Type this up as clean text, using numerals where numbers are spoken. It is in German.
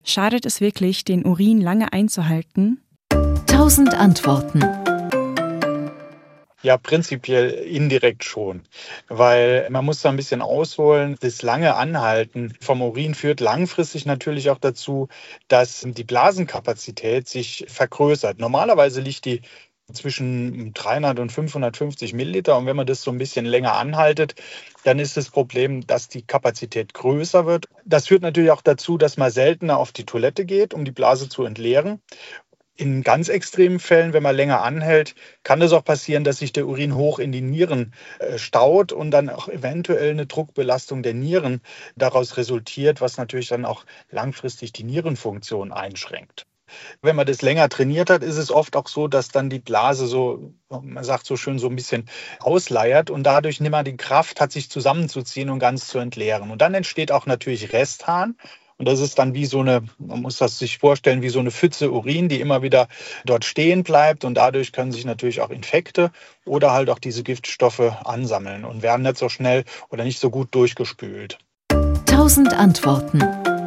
Schadet es wirklich, den Urin lange einzuhalten? 1000 Antworten. Ja, prinzipiell indirekt schon, weil man muss da ein bisschen ausholen. Das lange Anhalten vom Urin führt langfristig natürlich auch dazu, dass die Blasenkapazität sich vergrößert. Normalerweise liegt die zwischen 300 und 550 Milliliter. Und wenn man das so ein bisschen länger anhaltet, dann ist das Problem, dass die Kapazität größer wird. Das führt natürlich auch dazu, dass man seltener auf die Toilette geht, um die Blase zu entleeren. In ganz extremen Fällen, wenn man länger anhält, kann es auch passieren, dass sich der Urin hoch in die Nieren staut und dann auch eventuell eine Druckbelastung der Nieren daraus resultiert, was natürlich dann auch langfristig die Nierenfunktion einschränkt. Wenn man das länger trainiert hat, ist es oft auch so, dass dann die Blase so, man sagt so schön, so ein bisschen ausleiert und dadurch nicht mehr die Kraft hat, sich zusammenzuziehen und ganz zu entleeren. Und dann entsteht auch natürlich Restharn. Und das ist dann wie so eine, man muss das sich vorstellen, wie so eine Pfütze Urin, die immer wieder dort stehen bleibt. Und dadurch können sich natürlich auch Infekte oder halt auch diese Giftstoffe ansammeln und werden nicht so schnell oder nicht so gut durchgespült. 1000 Antworten.